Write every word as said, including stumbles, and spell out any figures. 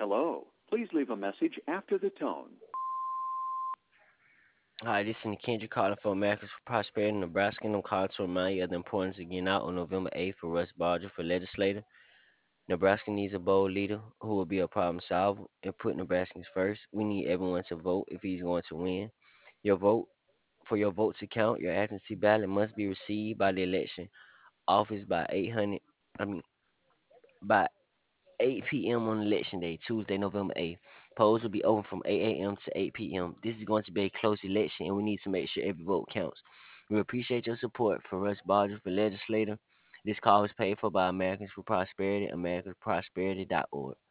Hello. Please leave a message after the tone. Hi, this is Kendrick calling for Americans for Prosperity in Nebraska, and I'm calling to remind you of the importance of getting out on November eighth for Russ Barger for legislator. Nebraska needs a bold leader who will be a problem solver and put Nebraskans first. We need everyone to vote if he's going to win. Your vote for your vote to count, your absentee ballot must be received by the election office by eight hundred. I mean by eight p m on election day, Tuesday, November eighth. Polls will be open from eight a m to eight p m. This is going to be a close election, and we need to make sure every vote counts. We appreciate your support for Russ Barger for legislator. This call was paid for by Americans for Prosperity, americans prosperity dot org.